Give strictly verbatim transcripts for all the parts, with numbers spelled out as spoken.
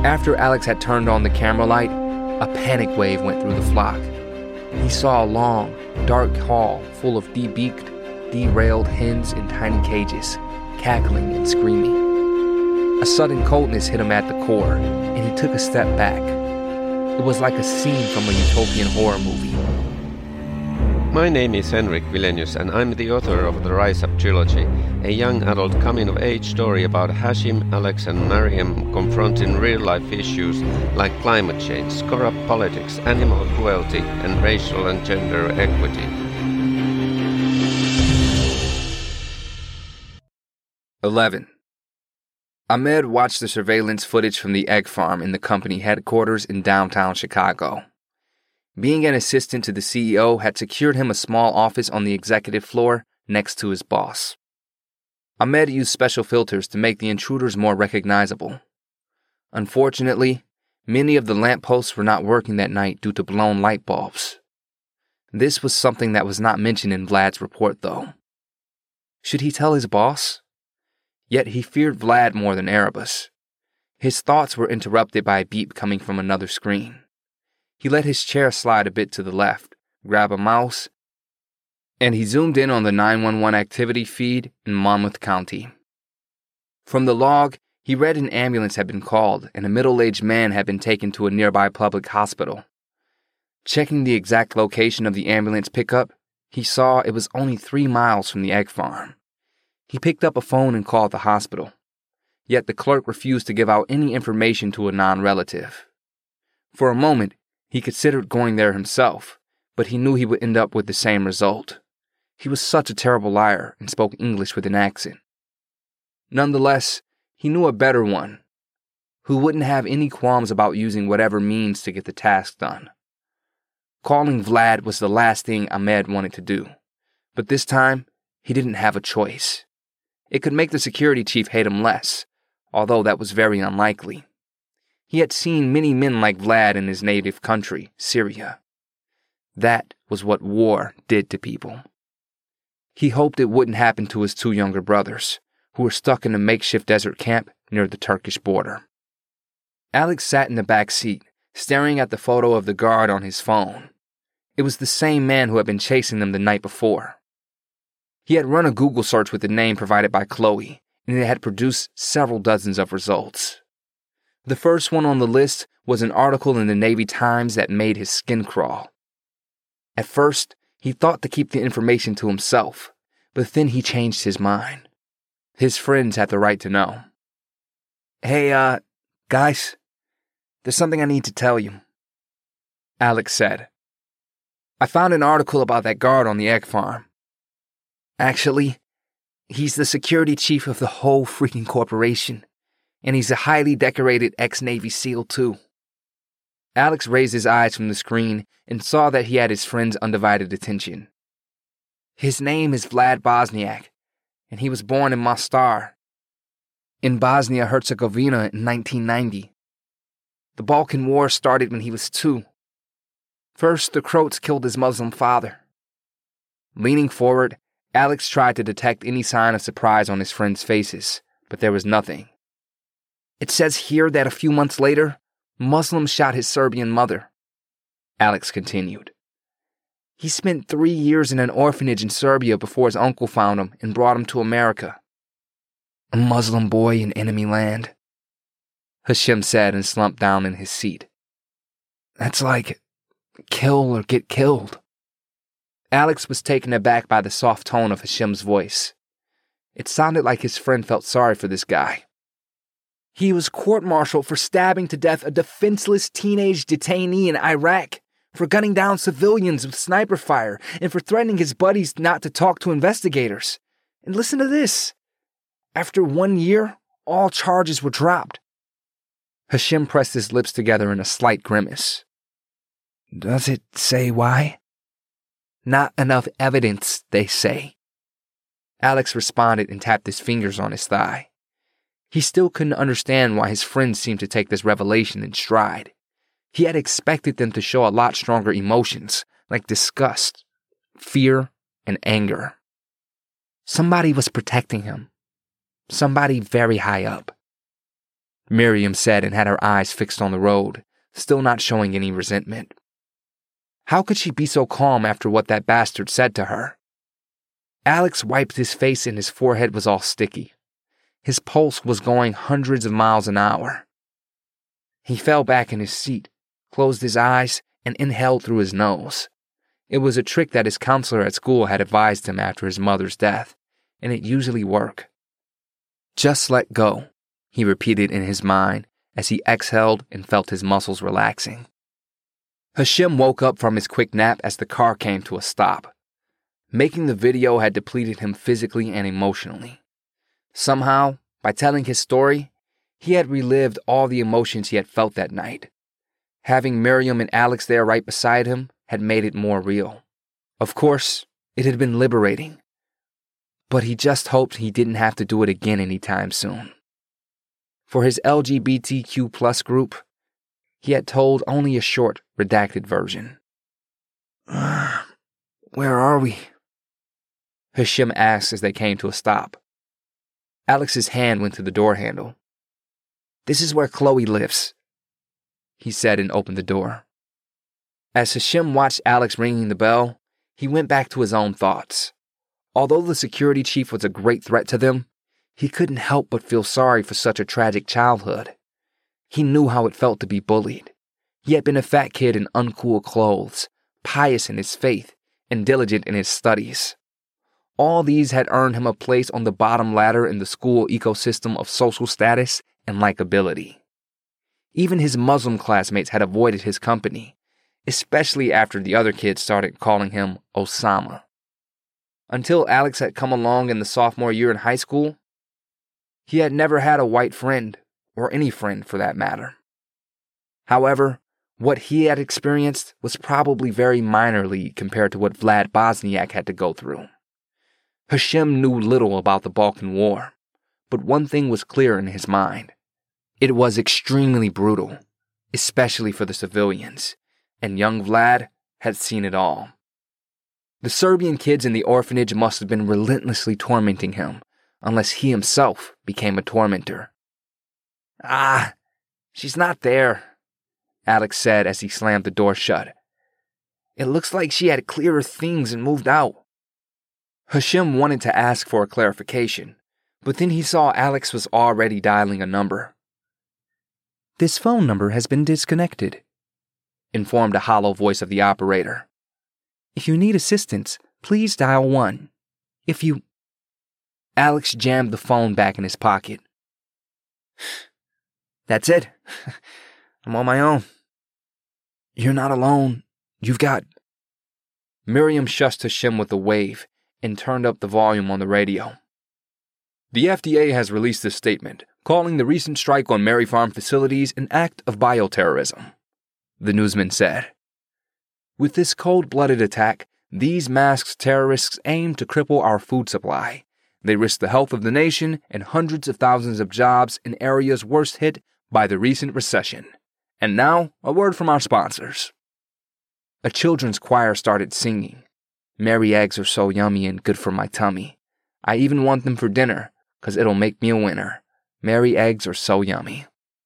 After Alex had turned on the camera light, a panic wave went through the flock. He saw a long, dark hall full of de-beaked, derailed hens in tiny cages, cackling and screaming. A sudden coldness hit him at the core, and he took a step back. It was like a scene from a utopian horror movie. My name is Henrik Vilenius, and I'm the author of the Rise Up trilogy, a young adult coming-of-age story about Hashim, Alex, and Mariam confronting real-life issues like climate change, corrupt politics, animal cruelty, and racial and gender equity. eleven. Ahmed watched the surveillance footage from the egg farm in the company headquarters in downtown Chicago. Being an assistant to the C E O had secured him a small office on the executive floor next to his boss. Ahmed used special filters to make the intruders more recognizable. Unfortunately, many of the lampposts were not working that night due to blown light bulbs. This was something that was not mentioned in Vlad's report, though. Should he tell his boss? Yet he feared Vlad more than Erebus. His thoughts were interrupted by a beep coming from another screen. He let his chair slide a bit to the left, grab a mouse, and he zoomed in on the nine one one activity feed in Monmouth County. From the log, he read an ambulance had been called and a middle-aged man had been taken to a nearby public hospital. Checking the exact location of the ambulance pickup, he saw it was only three miles from the egg farm. He picked up a phone and called the hospital. Yet the clerk refused to give out any information to a non-relative. For a moment, he considered going there himself, but he knew he would end up with the same result. He was such a terrible liar and spoke English with an accent. Nonetheless, he knew a better one, who wouldn't have any qualms about using whatever means to get the task done. Calling Vlad was the last thing Ahmed wanted to do, but this time, he didn't have a choice. It could make the security chief hate him less, although that was very unlikely. He had seen many men like Vlad in his native country, Syria. That was what war did to people. He hoped it wouldn't happen to his two younger brothers, who were stuck in a makeshift desert camp near the Turkish border. Alex sat in the back seat, staring at the photo of the guard on his phone. It was the same man who had been chasing them the night before. He had run a Google search with the name provided by Chloe, and it had produced several dozens of results. The first one on the list was an article in the Navy Times that made his skin crawl. At first, he thought to keep the information to himself, but then he changed his mind. His friends had the right to know. Hey, uh, guys, there's something I need to tell you, Alex said. I found an article about that guard on the egg farm. Actually, he's the security chief of the whole freaking corporation. And he's a highly decorated ex-Navy SEAL, too. Alex raised his eyes from the screen and saw that he had his friend's undivided attention. His name is Vlad Bosniak, and he was born in Mostar, in Bosnia-Herzegovina in nineteen ninety. The Balkan War started when he was two. First, the Croats killed his Muslim father. Leaning forward, Alex tried to detect any sign of surprise on his friends' faces, but there was nothing. It says here that a few months later, Muslims shot his Serbian mother, Alex continued. He spent three years in an orphanage in Serbia before his uncle found him and brought him to America. A Muslim boy in enemy land, Hashim said and slumped down in his seat. That's like kill or get killed. Alex was taken aback by the soft tone of Hashim's voice. It sounded like his friend felt sorry for this guy. He was court-martialed for stabbing to death a defenseless teenage detainee in Iraq, for gunning down civilians with sniper fire, and for threatening his buddies not to talk to investigators. And listen to this. After one year, all charges were dropped. Hashim pressed his lips together in a slight grimace. Does it say why? Not enough evidence, they say. Alex responded and tapped his fingers on his thigh. He still couldn't understand why his friends seemed to take this revelation in stride. He had expected them to show a lot stronger emotions, like disgust, fear, and anger. Somebody was protecting him. Somebody very high up. Miriam said and had her eyes fixed on the road, still not showing any resentment. How could she be so calm after what that bastard said to her? Alex wiped his face and his forehead was all sticky. His pulse was going hundreds of miles an hour. He fell back in his seat, closed his eyes, and inhaled through his nose. It was a trick that his counselor at school had advised him after his mother's death, and it usually worked. Just let go, he repeated in his mind as he exhaled and felt his muscles relaxing. Hashim woke up from his quick nap as the car came to a stop. Making the video had depleted him physically and emotionally. Somehow, by telling his story, he had relived all the emotions he had felt that night. Having Miriam and Alex there right beside him had made it more real. Of course, it had been liberating. But he just hoped he didn't have to do it again anytime soon. For his L G B T Q plus group, he had told only a short, redacted version. Where are we? Hashim asked as they came to a stop. Alex's hand went to the door handle. This is where Chloe lives, he said and opened the door. As Hashim watched Alex ringing the bell, he went back to his own thoughts. Although the security chief was a great threat to them, he couldn't help but feel sorry for such a tragic childhood. He knew how it felt to be bullied. He had been a fat kid in uncool clothes, pious in his faith, and diligent in his studies. All these had earned him a place on the bottom ladder in the school ecosystem of social status and likability. Even his Muslim classmates had avoided his company, especially after the other kids started calling him Osama. Until Alex had come along in the sophomore year in high school, he had never had a white friend, or any friend for that matter. However, what he had experienced was probably very minor league compared to what Vlad Bosniak had to go through. Hashim knew little about the Balkan War, but one thing was clear in his mind. It was extremely brutal, especially for the civilians, and young Vlad had seen it all. The Serbian kids in the orphanage must have been relentlessly tormenting him, unless he himself became a tormentor. Ah, she's not there, Alex said as he slammed the door shut. It looks like she had clearer things and moved out. Hashim wanted to ask for a clarification, but then he saw Alex was already dialing a number. This phone number has been disconnected, informed a hollow voice of the operator. If you need assistance, please dial one. If you... Alex jammed the phone back in his pocket. That's it. I'm on my own. You're not alone. You've got... Miriam shushed Hashim with a wave and turned up the volume on the radio. The F D A has released a statement calling the recent strike on Mary Farm facilities an act of bioterrorism, the newsman said. With this cold-blooded attack, these masked terrorists aim to cripple our food supply. They risk the health of the nation and hundreds of thousands of jobs in areas worst hit by the recent recession. And now, a word from our sponsors. A children's choir started singing. Mary eggs are so yummy and good for my tummy. I even want them for dinner, 'cause it'll make me a winner. Mary eggs are so yummy.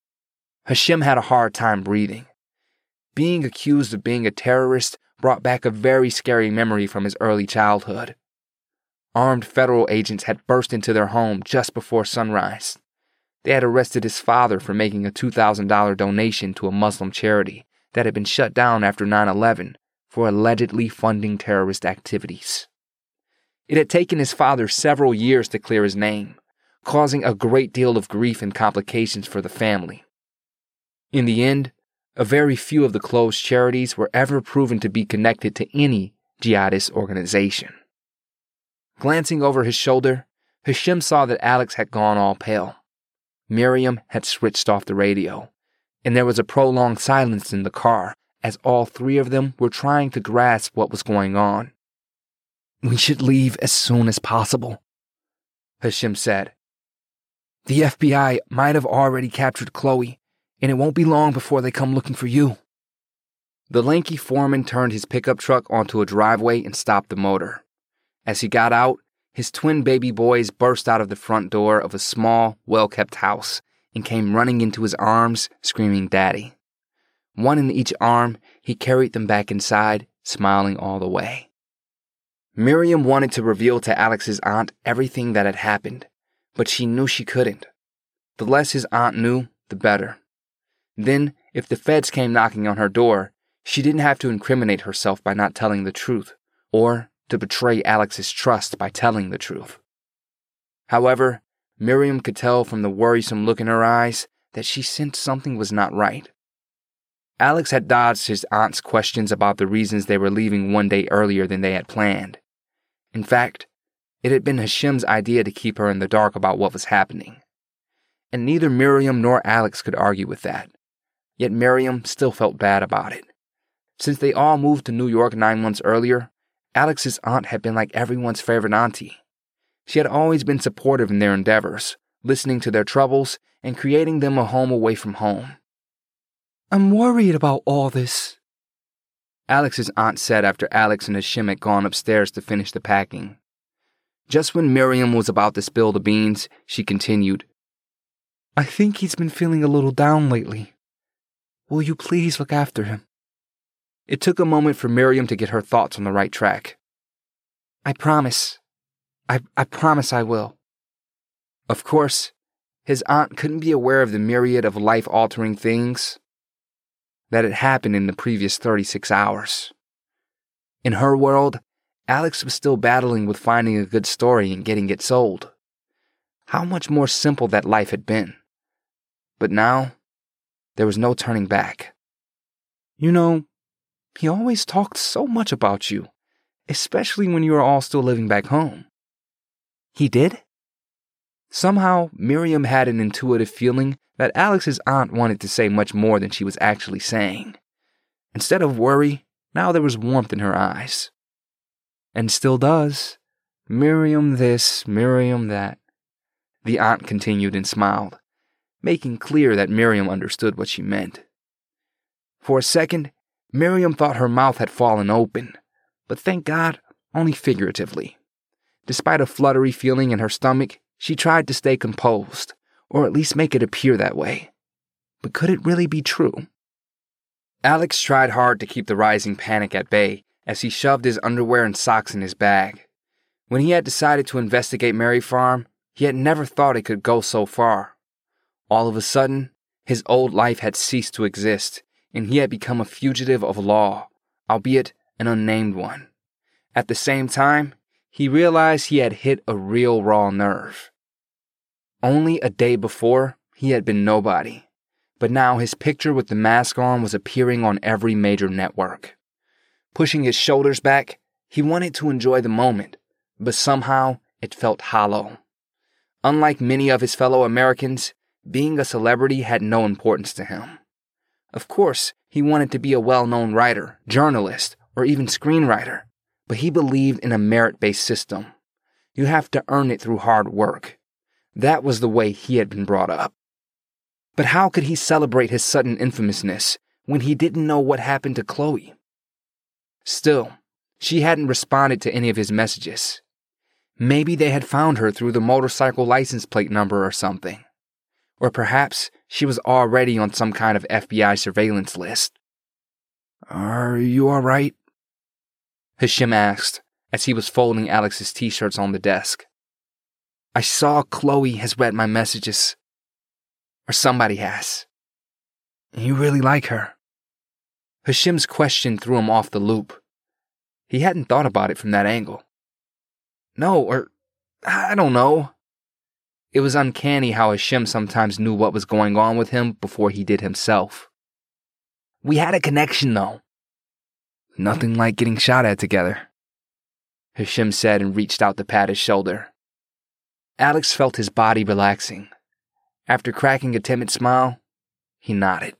Hashim had a hard time breathing. Being accused of being a terrorist brought back a very scary memory from his early childhood. Armed federal agents had burst into their home just before sunrise. They had arrested his father for making a two thousand dollars donation to a Muslim charity that had been shut down after nine eleven for allegedly funding terrorist activities. It had taken his father several years to clear his name, causing a great deal of grief and complications for the family. In the end, a very few of the closed charities were ever proven to be connected to any jihadist organization. Glancing over his shoulder, Hashim saw that Alex had gone all pale. Miriam had switched off the radio, and there was a prolonged silence in the car as all three of them were trying to grasp what was going on. We should leave as soon as possible, Hashim said. The F B I might have already captured Chloe, and it won't be long before they come looking for you. The lanky foreman turned his pickup truck onto a driveway and stopped the motor. As he got out, his twin baby boys burst out of the front door of a small, well-kept house and came running into his arms, screaming "Daddy." One in each arm, he carried them back inside, smiling all the way. Miriam wanted to reveal to Alex's aunt everything that had happened, but she knew she couldn't. The less his aunt knew, the better. Then, if the feds came knocking on her door, she didn't have to incriminate herself by not telling the truth, or to betray Alex's trust by telling the truth. However, Miriam could tell from the worrisome look in her eyes that she sensed something was not right. Alex had dodged his aunt's questions about the reasons they were leaving one day earlier than they had planned. In fact, it had been Hashim's idea to keep her in the dark about what was happening. And neither Miriam nor Alex could argue with that. Yet Miriam still felt bad about it. Since they all moved to New York nine months earlier, Alex's aunt had been like everyone's favorite auntie. She had always been supportive in their endeavors, listening to their troubles and creating them a home away from home. "I'm worried about all this," Alex's aunt said after Alex and Hashim had gone upstairs to finish the packing. Just when Miriam was about to spill the beans, she continued, "I think he's been feeling a little down lately. Will you please look after him?" It took a moment for Miriam to get her thoughts on the right track. "I promise. I, I promise I will." Of course, his aunt couldn't be aware of the myriad of life-altering things that had happened in the previous thirty-six hours. In her world, Alex was still battling with finding a good story and getting it sold. How much more simple that life had been. But now, there was no turning back. "You know, he always talked so much about you, especially when you were all still living back home." "He did?" Somehow, Miriam had an intuitive feeling that Alex's aunt wanted to say much more than she was actually saying. Instead of worry, now there was warmth in her eyes. "And still does. Miriam this, Miriam that," the aunt continued and smiled, making clear that Miriam understood what she meant. For a second, Miriam thought her mouth had fallen open, but thank God, only figuratively. Despite a fluttery feeling in her stomach, she tried to stay composed, or at least make it appear that way. But could it really be true? Alex tried hard to keep the rising panic at bay as he shoved his underwear and socks in his bag. When he had decided to investigate Mary Farm, he had never thought it could go so far. All of a sudden, his old life had ceased to exist, and he had become a fugitive of law, albeit an unnamed one. At the same time, he realized he had hit a real raw nerve. Only a day before, he had been nobody, but now his picture with the mask on was appearing on every major network. Pushing his shoulders back, he wanted to enjoy the moment, but somehow it felt hollow. Unlike many of his fellow Americans, being a celebrity had no importance to him. Of course, he wanted to be a well-known writer, journalist, or even screenwriter, but he believed in a merit-based system. You have to earn it through hard work. That was the way he had been brought up. But how could he celebrate his sudden infamousness when he didn't know what happened to Chloe? Still, she hadn't responded to any of his messages. Maybe they had found her through the motorcycle license plate number or something. Or perhaps she was already on some kind of F B I surveillance list. "Are you all right?" Hashim asked as he was folding Alex's t-shirts on the desk. "I saw Chloe has read my messages. Or somebody has. You really like her?" Hashim's question threw him off the loop. He hadn't thought about it from that angle. "No, or I don't know." It was uncanny how Hashim sometimes knew what was going on with him before he did himself. "We had a connection, though." "Nothing like getting shot at together," Hashim said and reached out to pat his shoulder. Alex felt his body relaxing. After cracking a timid smile, he nodded.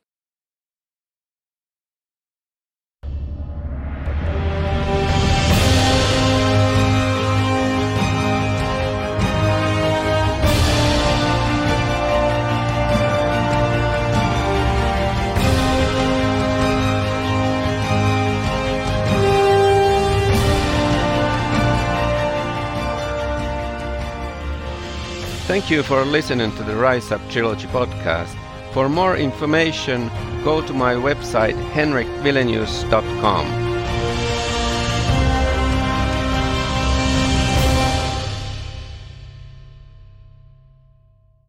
Thank Thank you for listening to the Rise Up Trilogy podcast. For more information, go to my website henrik vilenius dot com.